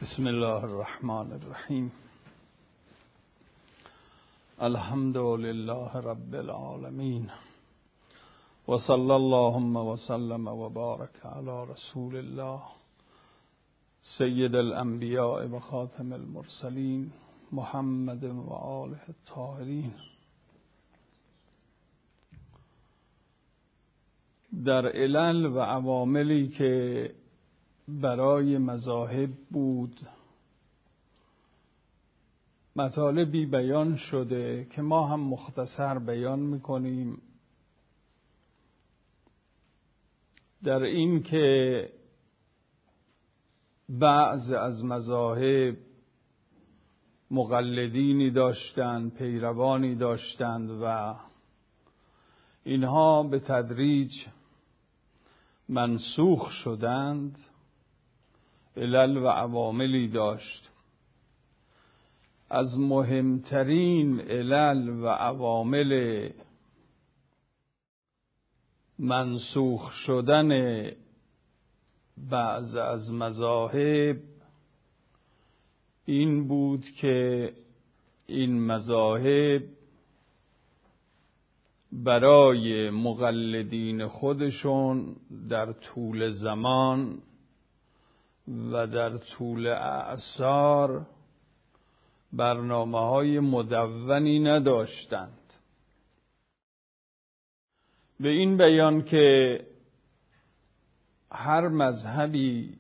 بسم الله الرحمن الرحیم. الحمد لله رب العالمین و صلی اللهم و سلم و بارک علی رسول الله سید الانبیاء و خاتم المرسلین محمد و آله الطاهرین. در علل و عواملی که برای مذاهب بود مطالبی بیان شده که ما هم مختصر بیان میکنیم، در این که بعض از مذاهب مقلدینی داشتند، پیروانی داشتند و اینها به تدریج منسوخ شدند. علل و عواملی داشت. از مهمترین علل و عوامل منسوخ شدن بعض از مذاهب این بود که این مذاهب برای مقلدین خودشون در طول زمان و در طول اعصار برنامه‌های مدونی نداشتند. به این بیان که هر مذهبی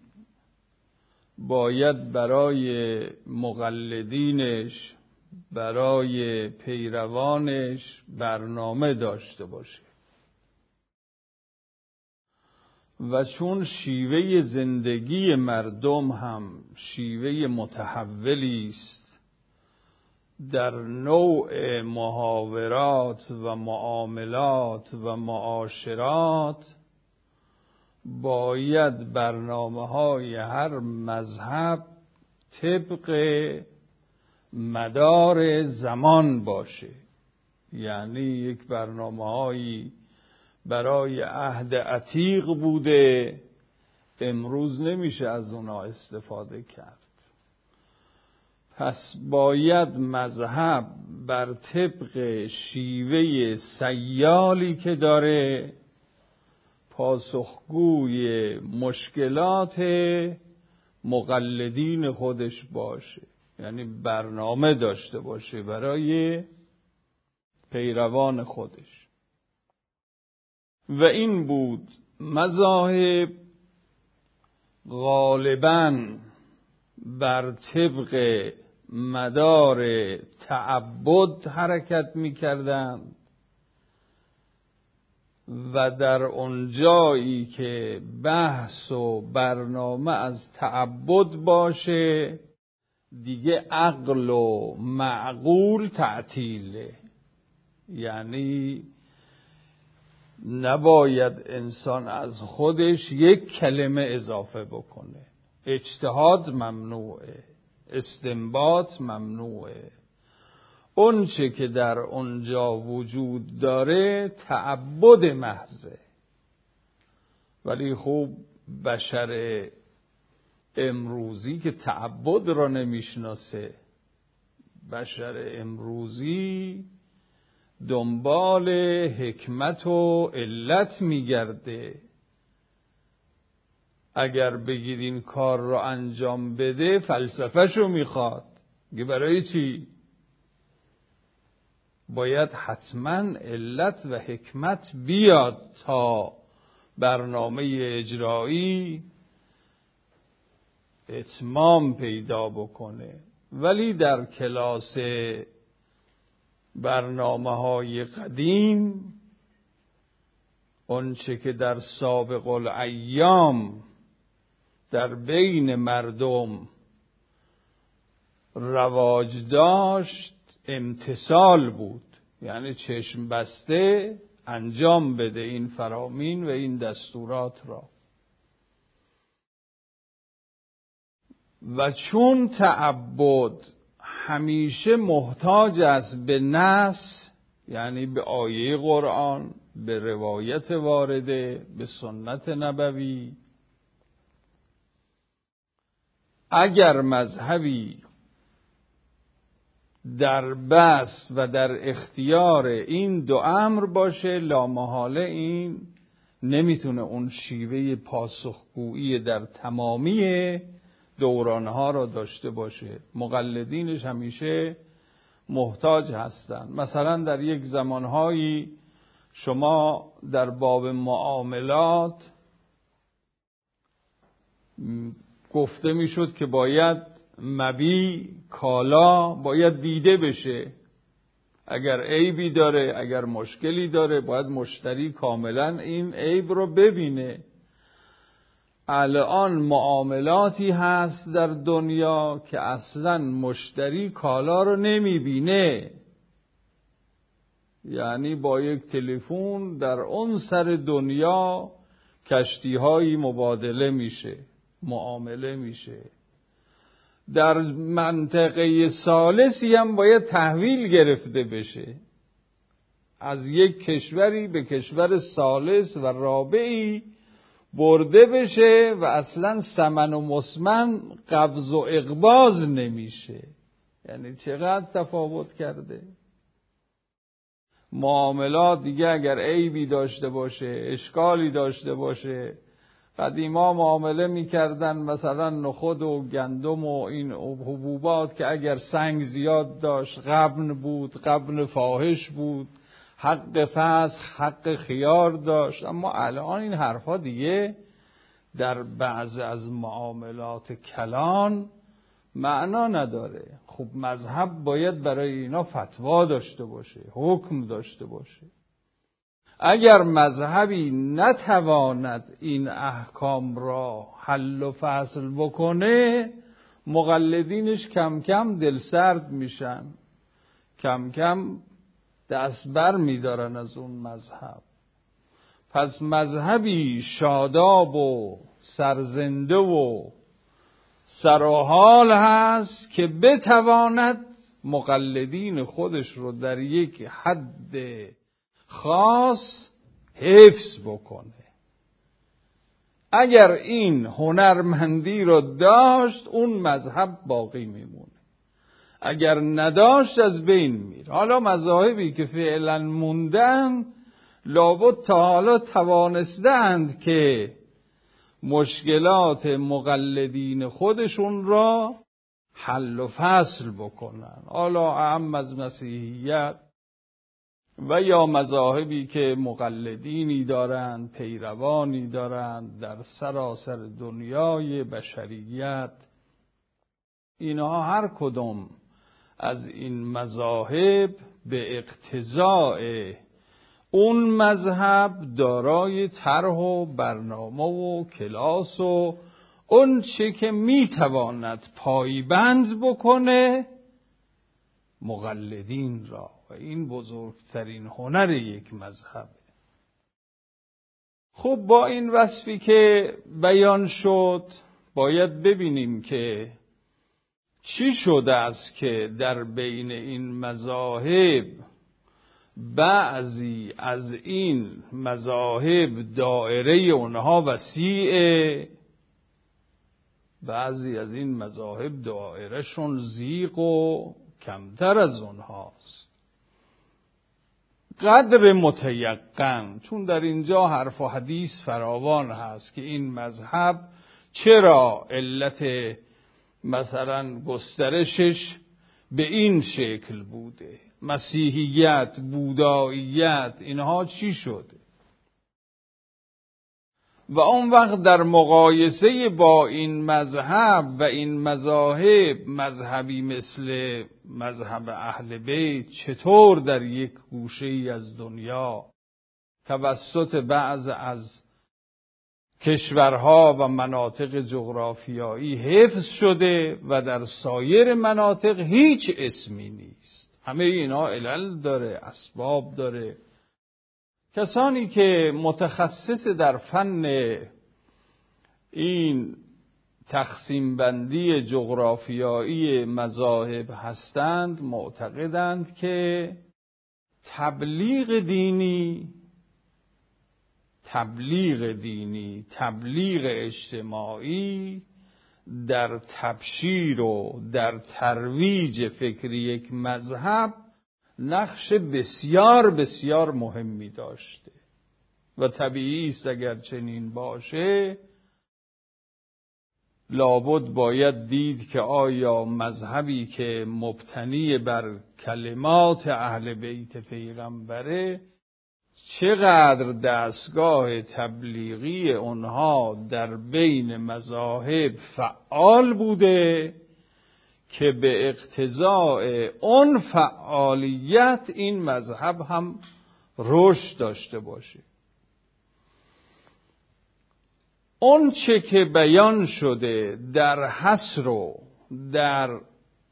باید برای مقلدینش، برای پیروانش برنامه داشته باشه و چون شیوه زندگی مردم هم شیوه متحولی است، در نوع محاورات و معاملات و معاشرات باید برنامه‌های هر مذهب طبق مدار زمان باشه. یعنی یک برنامه‌هایی برای عهد عتیق بوده، امروز نمیشه از اونا استفاده کرد. پس باید مذهب بر طبق شیوه سیالی که داره پاسخگوی مشکلات مقلدین خودش باشه، یعنی برنامه داشته باشه برای پیروان خودش. و این بود مذاهب غالباً بر طبق مدار تعبد حرکت می کردند و در اونجایی که بحث و برنامه از تعبد باشه دیگه عقل و معقول تعطیله. یعنی نباید انسان از خودش یک کلمه اضافه بکنه. اجتهاد ممنوعه، استنباط ممنوعه. اون چه که در اونجا وجود داره تعبد محضه. ولی خب بشر امروزی که تعبد را نمیشناسه، بشر امروزی دنبال حکمت و علت میگرده. اگر بگید این کار رو انجام بده فلسفه‌شو میخواد. برای چی؟ باید حتما علت و حکمت بیاد تا برنامه اجرایی اتمام پیدا بکنه. ولی در کلاس برنامه‌های قدیم اونچه که در سابق الایام در بین مردم رواج داشت امتثال بود. یعنی چشم بسته انجام بده این فرامین و این دستورات را. و چون تعبد همیشه محتاج است به نص، یعنی به آیه قرآن، به روایت وارده، به سنت نبوی، اگر مذهبی در بسط و در اختیار این دو امر باشه، لامحاله این نمیتونه اون شیوه پاسخگویی در تمامی دورانها را داشته باشه. مقلدینش همیشه محتاج هستند. مثلا در یک زمانهایی شما در باب معاملات گفته میشد که باید مبیع کالا باید دیده بشه، اگر عیبی داره، اگر مشکلی داره، باید مشتری کاملا این عیب رو ببینه. الان معاملاتی هست در دنیا که اصلا مشتری کالا رو نمیبینه، یعنی با یک تلفن در اون سر دنیا کشتی‌هایی مبادله میشه، معامله میشه. در منطقه ثالثی هم باید تحویل گرفته بشه، از یک کشوری به کشور ثالث و رابعی برده بشه و اصلا ثمن و مسمن قبض و اقباض نمیشه. یعنی چقدر تفاوت کرده. معاملات دیگه اگر عیبی داشته باشه، اشکالی داشته باشه، قدیما معامله میکردن مثلا نخود و گندم و این حبوبات که اگر سنگ زیاد داشت غبن بود، غبن فاحش بود، حق فسخ، حق خیار داشت. اما الان این حرفا دیگه در بعض از معاملات کلان معنا نداره. خب مذهب باید برای اینا فتوا داشته باشه، حکم داشته باشه. اگر مذهبی نتواند این احکام را حل و فصل بکنه، مقلدینش کم کم دلسرد میشن، کم کم دست بر میدارن از اون مذهب. پس مذهبی شاداب و سرزنده و سرحال هست که بتواند مقلدین خودش رو در یک حد خاص حفظ بکنه. اگر این هنرمندی رو داشت اون مذهب باقی میمونه، اگر نداشت از بین میره. حالا مذاهبی که فعلا موندن لابد تا حالا توانستند که مشکلات مقلدین خودشون را حل و فصل بکنن، حالا اهم از مسیحیت و یا مذاهبی که مقلدینی دارند، پیروانی دارند در سراسر دنیای بشریت. اینها هر کدام از این مذاهب به اقتضاء اون مذهب دارای طرح و برنامه و کلاس و اون چه که میتواند پایبند بکنه مقلدین را، و این بزرگترین هنر یک مذهبه. خب با این وصفی که بیان شد باید ببینیم که چی شده است که در بین این مذاهب بعضی از این مذاهب دایره اونها وسیعه، بعضی از این مذاهب دایرهشون ضیق و کمتر از اونهاست. قدر متیقن، چون در اینجا حرف و حدیث فراوان هست که این مذهب چرا علت مثلا گسترشش به این شکل بوده، مسیحیت، بوداییت، اینها چی شده. و اون وقت در مقایسه با این مذهب و این مذاهب، مذهبی مثل مذهب اهل بیت چطور در یک گوشه‌ای از دنیا توسط بعض از کشورها و مناطق جغرافیایی حفظ شده و در سایر مناطق هیچ اسمی نیست. همه اینا علل داره، اسباب داره. کسانی که متخصص در فن این تقسیم بندی جغرافیایی مذاهب هستند معتقدند که تبلیغ دینی، تبلیغ اجتماعی در تبشیر و در ترویج فکر یک مذهب نقش بسیار بسیار مهمی داشته و طبیعی است اگر چنین باشه لابد باید دید که آیا مذهبی که مبتنی بر کلمات اهل بیت پیغمبره چقدر دستگاه تبلیغی اونها در بین مذاهب فعال بوده که به اقتضاء اون فعالیت این مذهب هم رشد داشته باشه. اون چه که بیان شده در حصر و در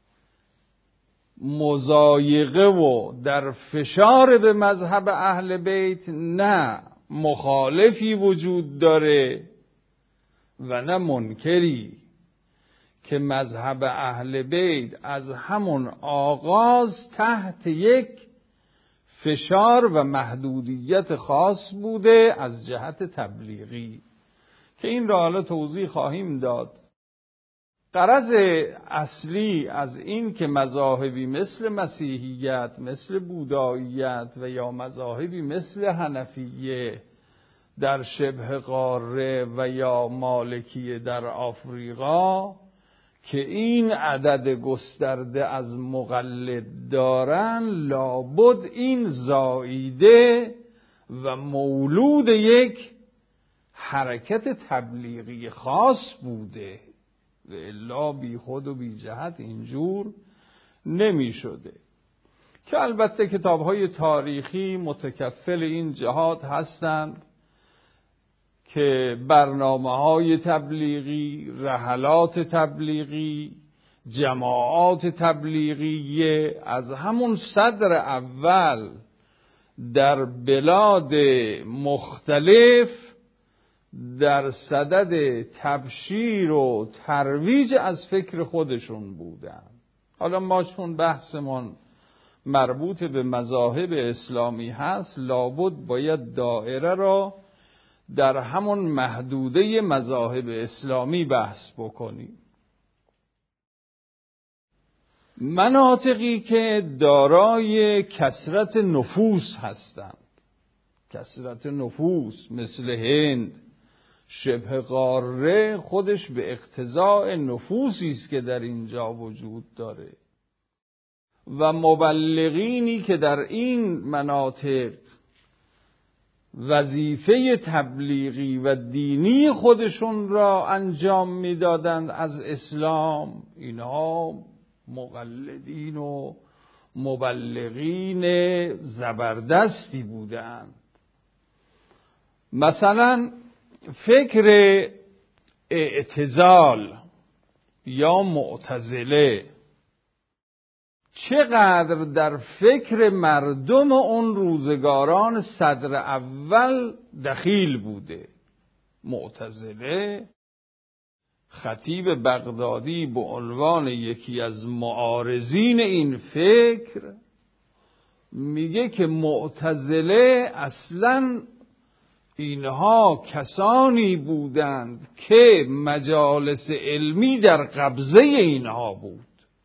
مضایقه و در فشار به مذهب اهل بیت نه مخالفی وجود داره و نه منکری، که مذهب اهل بیت از همون آغاز تحت یک فشار و محدودیت خاص بوده از جهت تبلیغی که این را حالا توضیح خواهیم داد. غرض اصلی از این که مذاهبی مثل مسیحیت، مثل بوداییت و یا مذاهبی مثل حنفیه در شبه قاره و یا مالکیه در آفریقا که این عدد گسترده از مقلد دارن، لابد این زاییده و مولود یک حرکت تبلیغی خاص بوده و الا بی خود و بی جهت اینجور نمی شده. که البته کتاب‌های تاریخی متکفل این جهات هستند که برنامه‌های تبلیغی، رحلات تبلیغی، جماعات تبلیغیه از همون صدر اول در بلاد مختلف در صدد تبشیر و ترویج از فکر خودشون بودن. حالا ما چون بحثمون مربوط به مذاهب اسلامی هست، لابد باید دایره را در همون محدوده مذاهب اسلامی بحث بکنیم. مناطقی که دارای کثرت نفوس هستند، کثرت نفوس مثل هند، شبه قاره خودش به اقتضاء نفوسی است که در اینجا وجود داره و مبلغینی که در این مناطق وظیفه تبلیغی و دینی خودشون را انجام میدادند از اسلام، اینها مقلدین و مبلغین زبردستی بودند. مثلا فکر اعتزال یا معتزله چقدر در فکر مردم اون روزگاران صدر اول دخیل بوده. معتزله، خطیب بغدادی به عنوان یکی از معارضین این فکر میگه که معتزله اصلاً اینها کسانی بودند که مجالس علمی در قبضه اینها بود.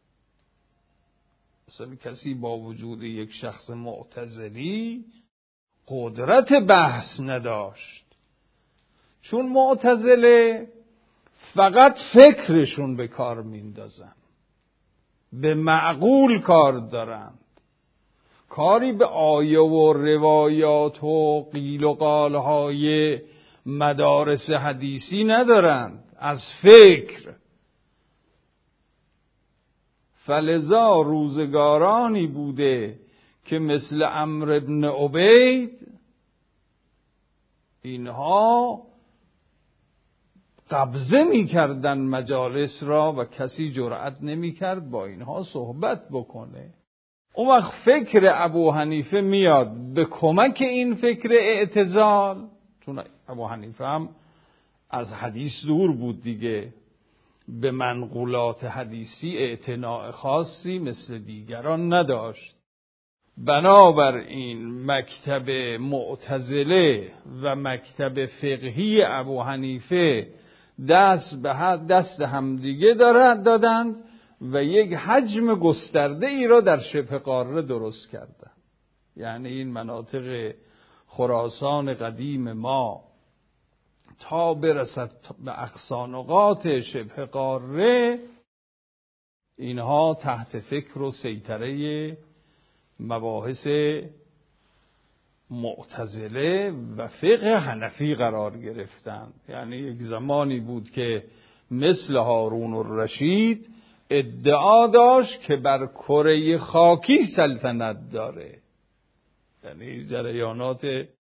مثلا کسی با وجود یک شخص معتزلی قدرت بحث نداشت، چون معتزله فقط فکرشون به کار میندازن، به معقول کار دارند، کاری به آیه و روایات و قیل و قالهای مدارس حدیثی ندارند، از فکر. فلذا روزگارانی بوده که مثل عمرو بن عبید اینها قبضه می‌کردن مجالس را و کسی جرأت نمی‌کرد با اینها صحبت بکنه. اون وقت فکر ابو حنیفه میاد به کمک این فکر اعتزال، چون ابو حنیفه هم از حدیث دور بود دیگه، به منقولات حدیثی اعتناء خاصی مثل دیگران نداشت. بنابراین مکتب معتزله و مکتب فقهی ابو حنیفه دست به دست همدیگه دادند و یک حجم گسترده ای را در شبه قاره درست کردند. یعنی این مناطق خراسان قدیم ما تا برسد به اقصا نقاط شبه قاره، اینها تحت فکر و سیطره مباحث معتزله و فقه حنفی قرار گرفتند. یعنی یک زمانی بود که مثل هارون الرشید ادعا داشت که بر کره خاکی سلطنت داره. یعنی جریانات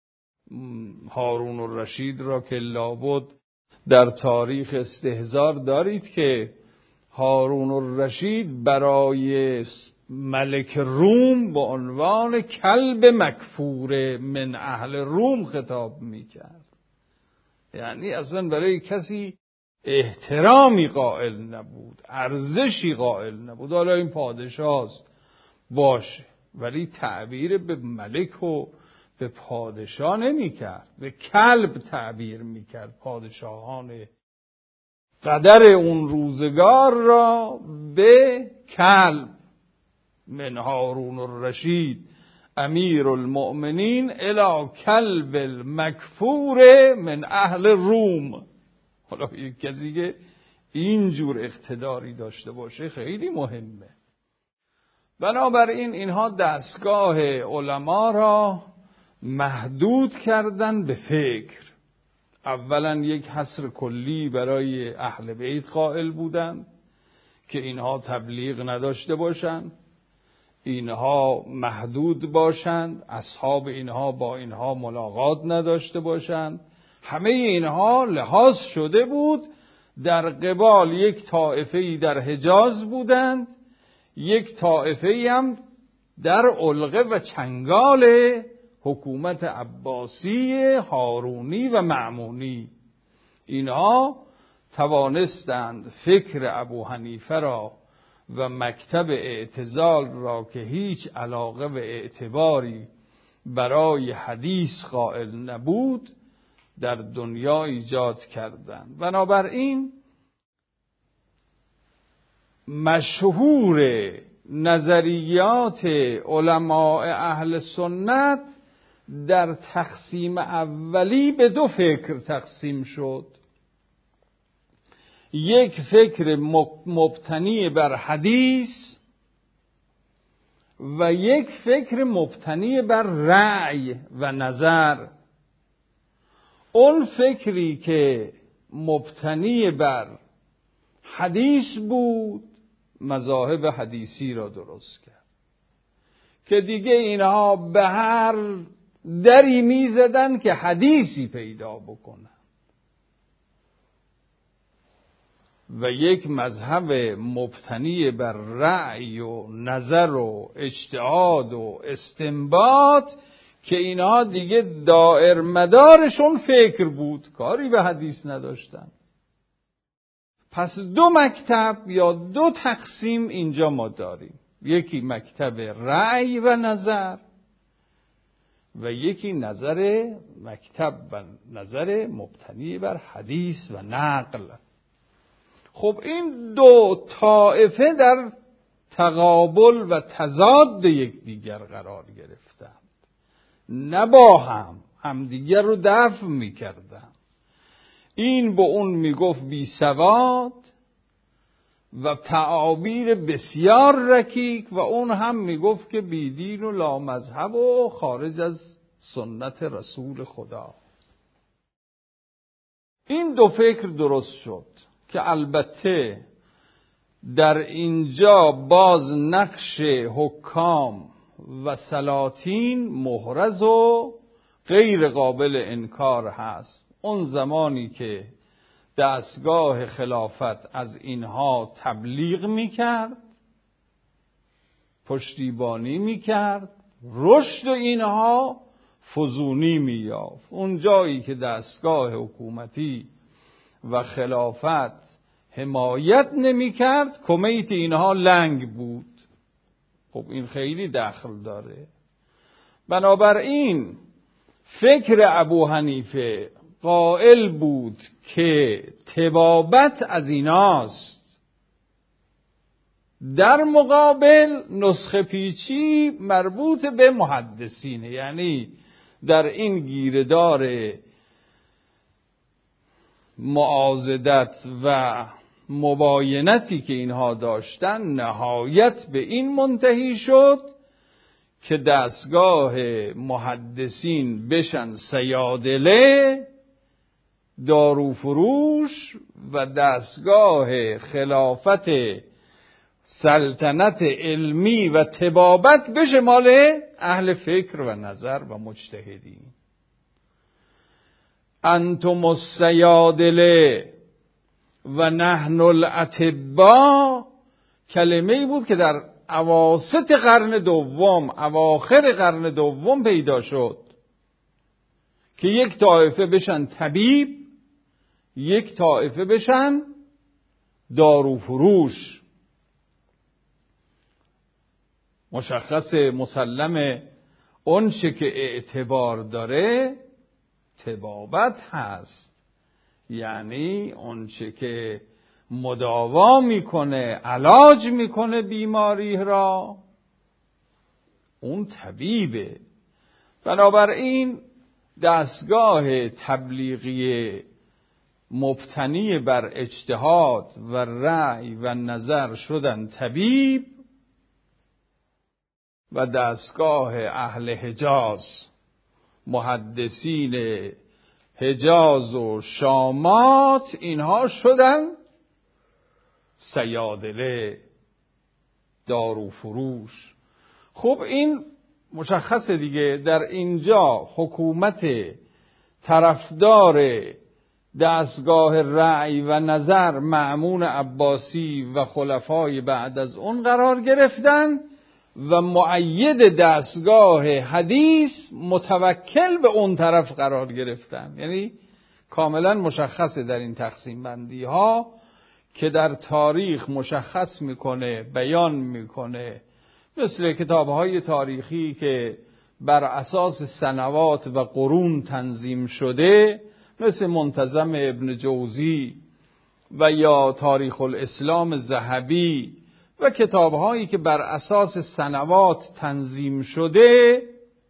هارون الرشید را که لابد در تاریخ استحضار دارید که هارون الرشید برای ملک روم با عنوان کلب مکفور من اهل روم خطاب میکرد. یعنی اصلا برای کسی احترامی قائل نبود، ارزشی قائل نبود. حالا این پادشاه باشه، ولی تعبیر به ملک و به پادشاه نمیکرد، به کلب تعبیر میکرد. پادشاهان قدر اون روزگار را به کلب. من هارون الرشید امیر المؤمنین الی کلب المکفور من اهل روم. حالا یک کسی که اینجور اقتداری داشته باشه خیلی مهمه. بنابراین اینها دستگاه علما را محدود کردن به فکر. اولا یک حصر کلی برای اهل بیت قائل بودند که اینها تبلیغ نداشته باشند، اینها محدود باشند، اصحاب اینها با اینها ملاقات نداشته باشند. همه اینها لحاظ شده بود. در قبال یک طائفه‌ای در حجاز بودند، یک طائفه‌ای هم در علقه و چنگال حکومت عباسی هارونی و مأمونی. اینها توانستند فکر ابو حنیفه را و مکتب اعتزال را که هیچ علاقه و اعتباری برای حدیث قائل نبود در دنیا ایجاد کردند. بنابراین مشهور نظریات علماء اهل سنت در تقسیم اولی به دو فکر تقسیم شد. یک فکر مبتنی بر حدیث و یک فکر مبتنی بر رأی و نظر. اون فکری که مبتنی بر حدیث بود مذاهب حدیثی را درست کرد که دیگه اینها به هر دری میزدن که حدیثی پیدا بکنن. و یک مذهب مبتنی بر رأی و نظر و اجتهاد و استنباط که اینها دیگه دائر مدارشون فکر بود، کاری به حدیث نداشتن. پس دو مکتب یا دو تقسیم اینجا ما داریم. یکی مکتب رأی و نظر و یکی مکتب و نظر مبتنی بر حدیث و نقل. خب این دو طائفه در تقابل و تضاد یکدیگر قرار گرفتند، نه با همدیگر رو دفع میکردند. این به اون میگفت بی سواد و تعابیر بسیار رکیک و اون هم میگفت که بی دین و لا مذهب و خارج از سنت رسول خدا. این دو فکر درست شد که البته در اینجا باز نقش حکام و سلاطین محرز و غیر قابل انکار هست. اون زمانی که دستگاه خلافت از اینها تبلیغ میکرد، پشتیبانی میکرد، رشد اینها فزونی مییافت. اون جایی که دستگاه حکومتی و خلافت حمایت نمیکرد، کمیت اینها لنگ بود. خب این خیلی دخل داره. بنابراین فکر ابو حنیفه قائل بود که طبابت از ایناست، در مقابل نسخه پیچی مربوط به محدثینه. یعنی در این گیردار معاضدت و مباینتی که اینها داشتن نهایت به این منتهی شد که دستگاه محدثین بشن صیادله، داروفروش، و دستگاه خلافت سلطنت علمی و طبابت بشه مال اهل فکر و نظر و مجتهدین. انتم الصیادله و نحن الاطباء کلمه‌ای بود که در اواسط قرن دوم، اواخر قرن دوم پیدا شد که یک طایفه بشن طبیب، یک طایفه بشن داروفروش. مشخص مسلم اون چه که اعتبار داره طبابت هست، یعنی اون چه که مداوا میکنه، علاج میکنه بیماری را، اون طبیبه. بنابراین دستگاه تبلیغی مبتنی بر اجتهاد و رأی و نظر شدن طبیب، و دستگاه اهل حجاز، محدثین حجاز و شامات، اینها شدن صیادله، داروفروش. خب این مشخصه دیگه. در اینجا حکومت طرفدار دستگاه رأی و نظر مأمون عباسی و خلفای بعد از اون قرار گرفتن و مؤید دستگاه حدیث متوکل به اون طرف قرار گرفتن. یعنی کاملا مشخصه در این تقسیم بندی ها که در تاریخ مشخص میکنه، بیان میکنه، مثل کتاب های تاریخی که بر اساس سنوات و قرون تنظیم شده، مثل منتظم ابن جوزی و یا تاریخ الاسلام ذهبی و کتاب هایی که بر اساس سنوات تنظیم شده،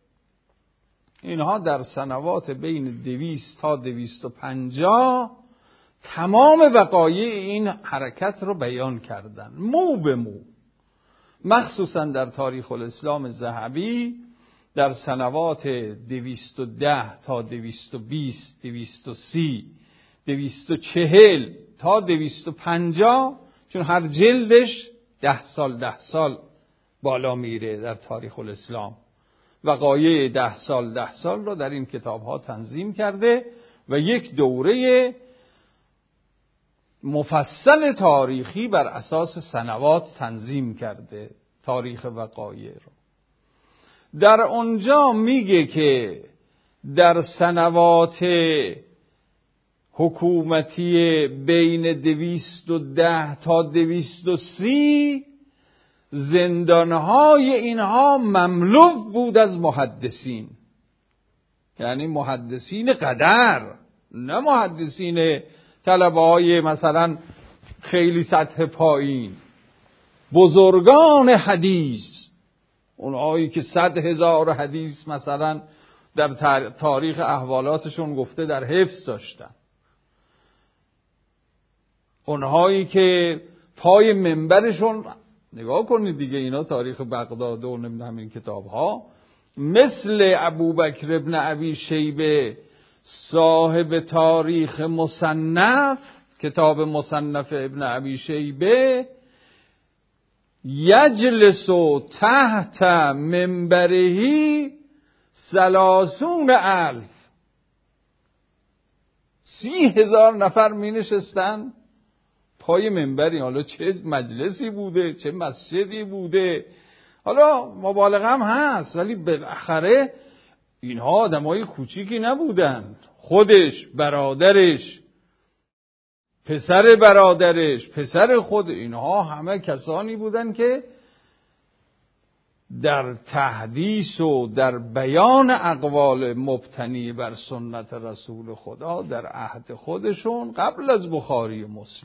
اینها در سنوات بین 200 تا 250 تمام وقایع این حرکت رو بیان کردن، مو به مو. مخصوصا در تاریخ الاسلام ذهبی در سنوات 210 تا 220 230 240 تا 250، چون هر جلدش 10 سال بالا میره در تاریخ الاسلام، وقایع 10 سال رو در این کتاب ها تنظیم کرده و یک دوره مفصل تاریخی بر اساس سنوات تنظیم کرده، تاریخ وقایع رو. در اونجا میگه که در سنوات حکومتی بین 210 تا 230 زندانهای اینها مملو بود از محدثین، یعنی محدثین قدر، نه محدثین طلبه های مثلا خیلی سطح پایین، بزرگان حدیث، اونهایی که 100,000 حدیث مثلا در تاریخ احوالاتشون گفته در حفظ داشتن، اونهایی که پای منبرشون، نگاه کنید دیگه اینا تاریخ بغداد و نمیدونم این کتاب ها، مثل ابوبکر ابن ابی شیبه صاحب تاریخ مصنف، کتاب مصنف ابن ابی شیبه، یجلس تحت منبرهی 30,000 30,000 نفر می نشستن پای منبری. حالا چه مجلسی بوده، چه مسجدی بوده، حالا مبالغه هم هست، ولی بالاخره اینها آدمای کوچیکی نبودن. خودش، برادرش، پسر برادرش، پسر خود، اینها همه کسانی بودن که در تحدیث و در بیان اقوال مبتنی بر سنت رسول خدا در عهد خودشون قبل از بخاری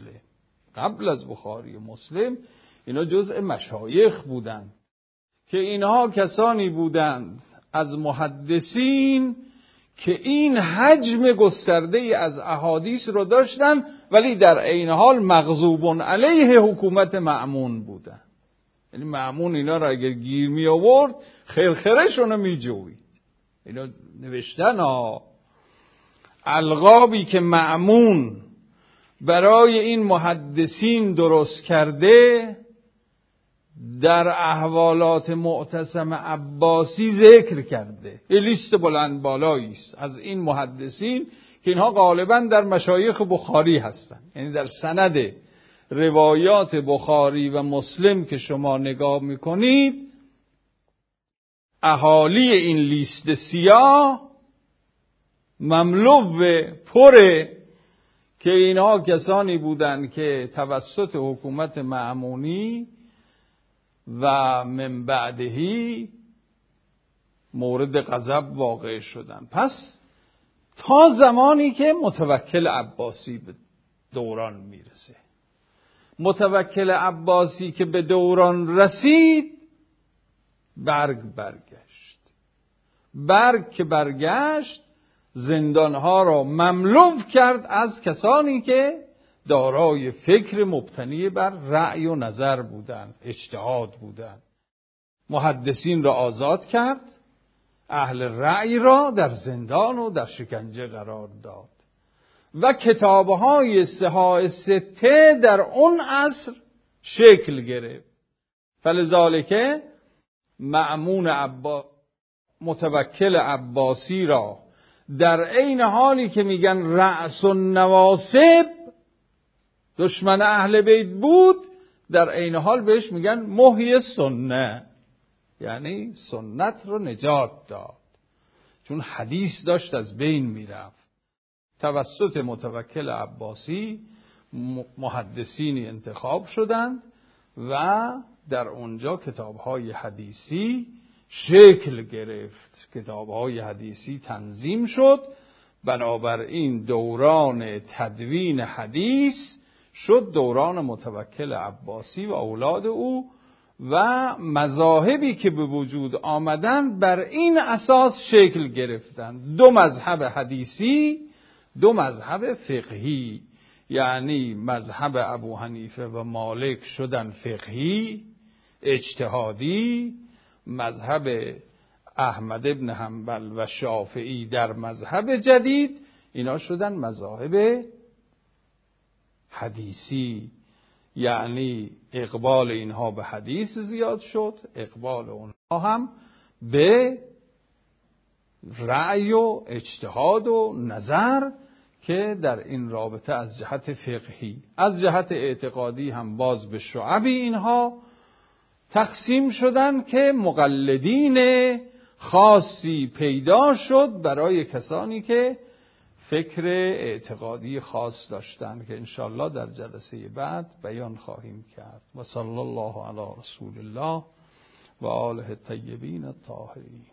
مسلم اینا جزء مشایخ بودند که اینها کسانی بودند از محدثین که این حجم گسترده ای از احادیث رو داشتن، ولی در عین حال مغضوب علیه حکومت مأمون بودن. یعنی مأمون اینا را اگر گیر می آورد خرخرشون رو می جوید. اینا نوشتن القابی که مأمون برای این محدثین درست کرده در احوالات معتصم عباسی ذکر کرده. یه لیست بلند بالایی است از این محدثین که اینها غالبا در مشایخ بخاری هستند. یعنی در سند روایات بخاری و مسلم که شما نگاه میکنید اهالی این لیست سیاه مملو پره که اینها کسانی بودند که توسط حکومت مأمونی و من بعدهی مورد غضب واقع شدن. پس تا زمانی که متوکل عباسی به دوران میرسه، متوکل عباسی که به دوران رسید برگ برگشت زندانها را مملو کرد از کسانی که دارای فکر مبتنی بر رأی و نظر بودند، اجتهاد بودند. محدثین را آزاد کرد، اهل رأی را در زندان و در شکنجه قرار داد و کتابهای صحاح سته در اون عصر شکل گرفت. فلذالک مأمون متوکل عباسی را در عین حالی که میگن رأس النواصب دشمن اهل بیت بود، در عین حال بهش میگن محی سنت، یعنی سنت رو نجات داد، چون حدیث داشت از بین میرفت. توسط متوکل عباسی محدثینی انتخاب شدند و در اونجا کتاب‌های حدیثی شکل گرفت، کتاب‌های حدیثی تنظیم شد. بنابراین دوران تدوین حدیث شد دوران متوکل عباسی و اولاد او و مذاهبی که به وجود آمدن بر این اساس شکل گرفتند. 2 مذهب حدیثی، 2 مذهب فقهی، یعنی مذهب ابو حنیفه و مالک شدن فقهی اجتهادی، مذهب احمد ابن حنبل و شافعی در مذهب جدید اینا شدن مذاهب حدیثی، یعنی اقبال اینها به حدیث زیاد شد، اقبال اونها هم به رأی و اجتهاد و نظر که در این رابطه از جهت فقهی، از جهت اعتقادی هم باز به شعبی اینها تقسیم شدن که مقلدین خاصی پیدا شد برای کسانی که فکر اعتقادی خاص داشتن که انشاءالله در جلسه بعد بیان خواهیم کرد. و صلی الله علی رسول الله و آله الطیبین الطاهرین.